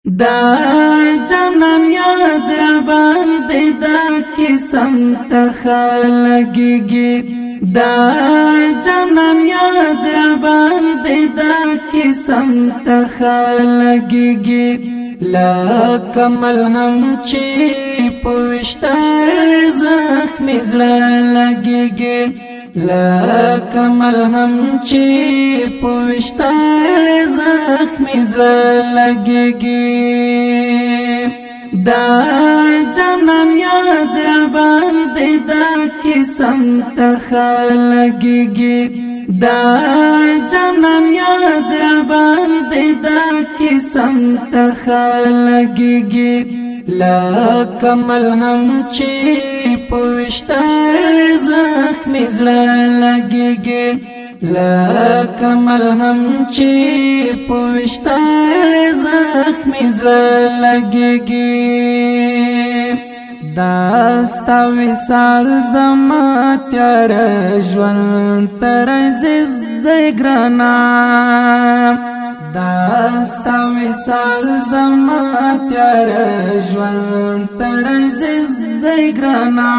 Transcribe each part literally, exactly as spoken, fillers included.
دا جنان یاد را باندې دا قسم تخلګيږي دا جنان یاد را باندې دا قسم تخلګيږي لا کمل هم چې پوښتل زخم زړه لګيږي لا کمل هم چې پوښتل زخم زړه لګيږي دا جنان یاد را باندې دا قسم تخلګيږي دا جنان یاد را باندې دا قسم تخلګيږي لا کمل هم چې پوښتل زخم زړه لګيږي لا کمل هم چې پوښتل زخم زړه لګيږي داستا وصال زما تیار ژوند تر عزیز دی ګرانا داستا وصال زما تیار ژوند تر عزیز دی ګرانا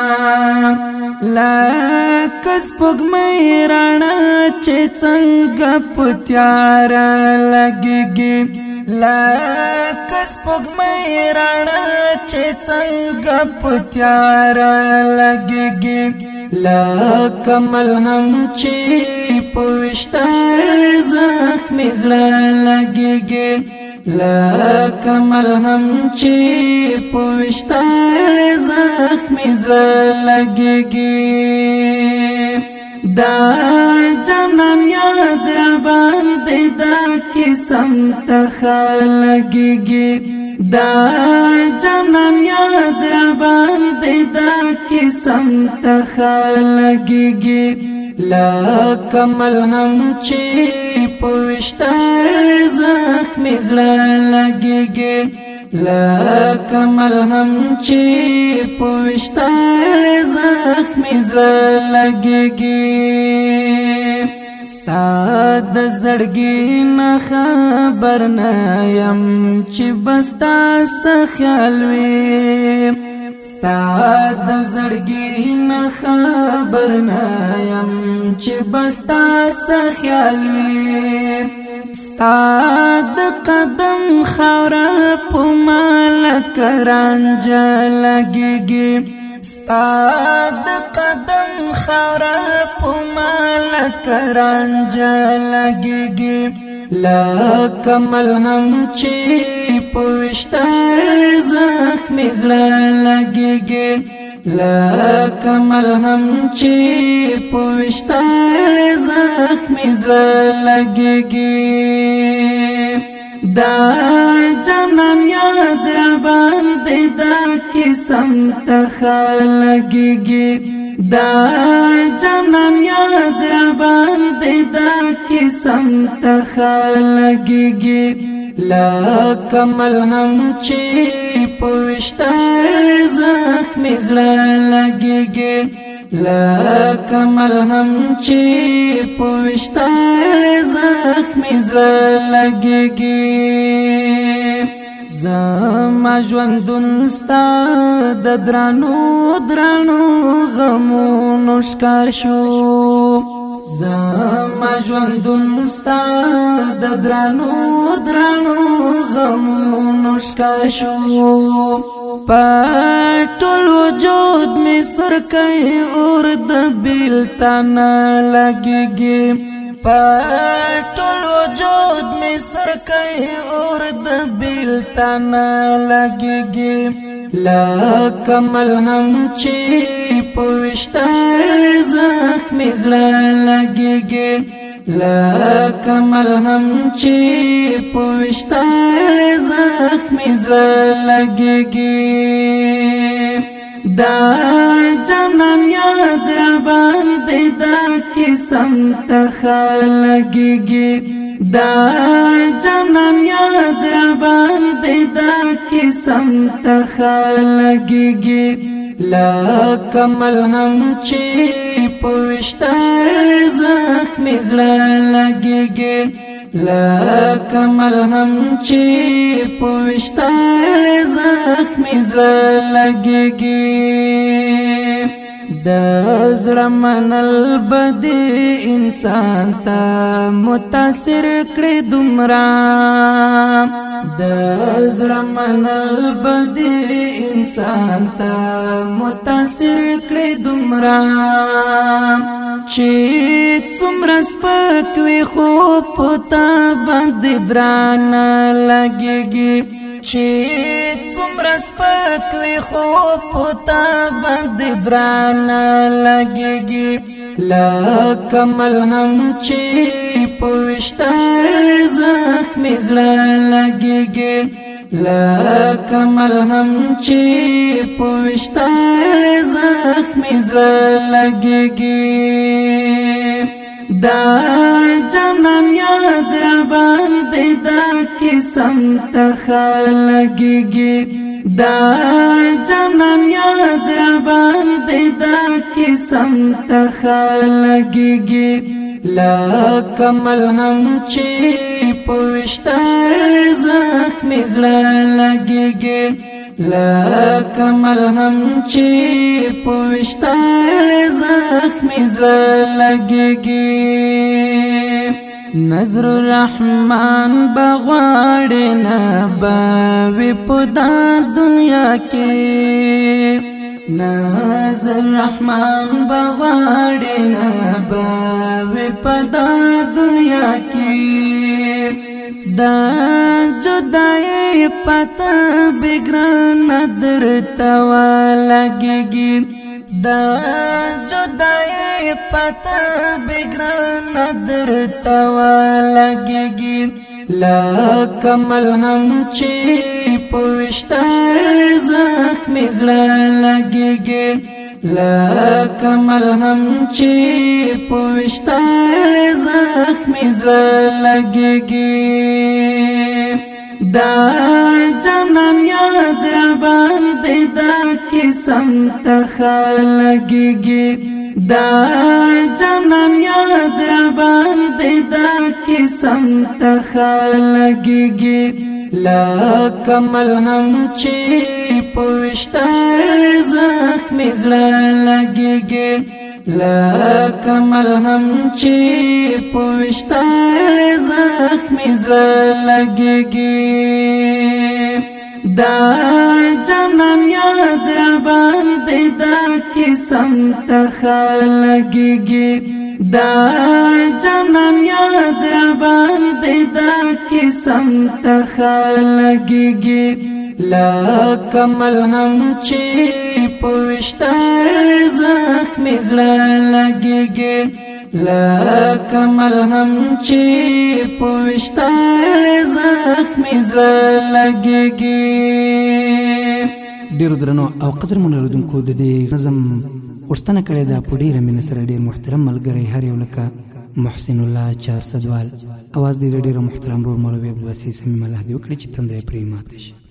لکه سپوږمۍ رڼا چې څنګه په تیار لګيږي لکه سپوږمۍ رڼا چې څنګه په تیار لګيږي لکه ملهم چې پوښتل زخم زړه لګيږي لکه ملهم چې پوښتل زخم زړه لګيږي دا جنان یاد را باندې دا قسم تخلګيږي دا جنان یاد را باندې دا قسم تخلګيږي لکه ملهم چې پوښتل زخم زړه لګيږي لکه ملهم چې پوښتل زخم زړه لګيږي ستا د زړګي نه خبر نه يم چې بستا څه خیال وي ستا د زړګي نه خبر نه يم چې بستا څه خیال وي ستا د قدم خاوره په مال کرانج لګيږي ستا د قدم خاوره په مال کرانج لګيږي لکه ملهم چې پوښتل زخم زړه لګيږي لکه ملهم چې پوښتل زخم زړه لګيږي دا جنان یاد را باندې دا قسم تخلګيږي دا جنان یاد را باندې دا قسم تخلګيږي لکه ملهم چې پوښتل زخم زړه لګيږي لکه ملهم چې پوښتل زخم زړه لګيږي زما ژوندون ستا د درانو درانو غمونو ښکار شو زما ژوندون ستا د درانو درانو غمونو ښکار شو په ټول وجود می سر کوي اور د بیلتان لګيږي په ټول وجود می سر کوي اور د بیلتان لګيږي لکه ملهم چې پوښتل زخم زړه لګيږي لکه ملهم چې پوښتل زخم زړه لګيږي دا جنان یاد را باندې دا قسم تخلګيږي دا جنان یاد را باندې دا قسم تخلګيږي لکه ملهم چې پوښتل زخم زړه لګيږي لکه ملهم چې په ویشتل زخمي زړه لګېږي د زړه منل به دې انسان ته متاثر کړي دومره د زړه منل به دې انسان ته متاثر کړي دومره چې څومره سپک وي خو په تا باندې درانه لګېږي چې څومره سپک وي خو په تا باندې درانه لګېږي لکه ملهم چې په ویشتل زخمي زړه لګېږي لکه ملهم چې په ویشتل زخمي زړه لګېږي دا جانان یاد را باندې دا قسم ته لګېږي دا جانان یاد را باندې دا قسم ته لګېږي لکه ملهم چې په ویشتل زخمي زړه لګېږي لکه ملهم چې په ویشتل زخمي زړه لګېږي نظر الرحمن بغواړي نه به په دا دنیا کې نظر الرحمن بغواړي نه به په دا دنیا کې دا جدائی پتا بگران درتا لگेगी دا جدائی پتا بگران درتا لگेगी لکه ملهم چې پوشتل زخمي زړه لګېږي لکه ملهم چې پوشتل زخمي زړه لګېږي دا جانان یاد را باندې دا قسم ته لګېږي دا جانان یاد را باندې دا قسم ته لګېږي لکه ملهم چې پوشتل زخمي زړه لګېږي لکه ملهم چې پوشتل زخمي زړه لګېږي دا جانان یاد را باندې دا قسم ته لګېږي دا جانان یاد را باندې دا قسم ته لګېږي لکه ملهم چې پوشتل زخمي زړه لګېږي لکه ملهم چې پوشتل زخمي زړه لګېږي. ډیرو درنو او قدر منلودونکو د دې نظم غوښتنه کړې ده په ډیره مینه سره ډیر محترم ملګری هر یو لکه محسن الله چار سدوال اواز دی ډیره محترم رور مولوي عبدالواسي صمیم الله دی وکړي چې تنده یې پرې ماته شي.